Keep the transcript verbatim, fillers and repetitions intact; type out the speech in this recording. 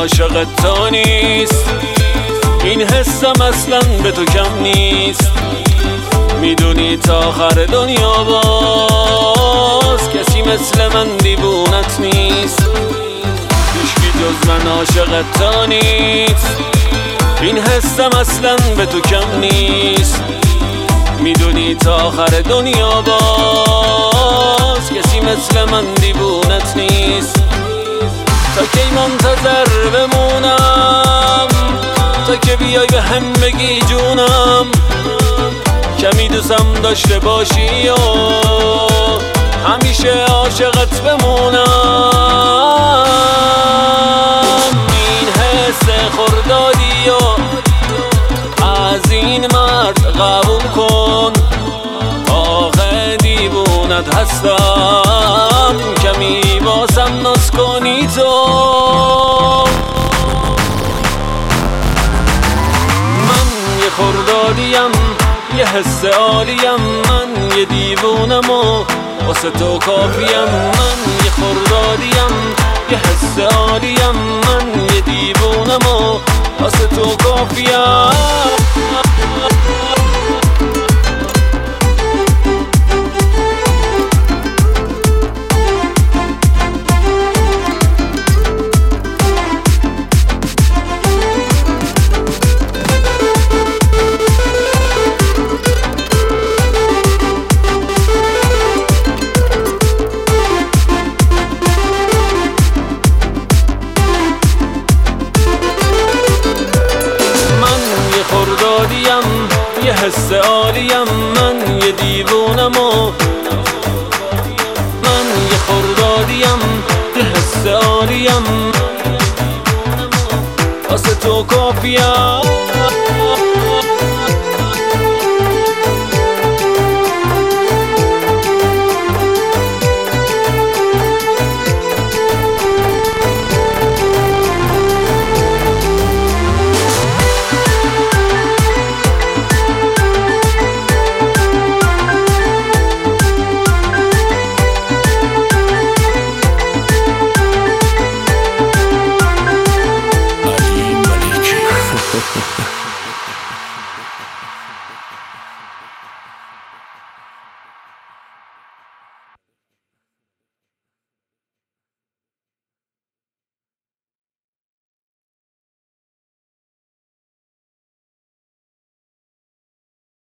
عاشق تو نیست، این حسم اصلا به تو کم نیست. میدونی تا آخر دنیا باز کسی مثل من دیوونت نیست. هیچکی جز من عاشق تو نیست، این حسم اصلا به تو کم نیست. میدونی تا آخر دنیا باز کسی مثل من دیوونت نیست. تا کی منتظر بمونم تا که بیای به هم بگی جونم، کمی دوستم داشته باشی و همیشه عاشقت بمونم. این حس خردادی و از این مرد قبول کن، آخه دیوونت هستم، کمی باسم ناز کنی تو. من یه خردادیم، یه حس عالیم، من یه دیوونم و واسه تو کافیم. من یه خردادیم، یه حس عالیم، من یه دیوونم و واسه تو کافیم. یه حس عالیم، من یه دیوونم و من یه خردادیم، یه حس عالیم، واسه تو کافیم.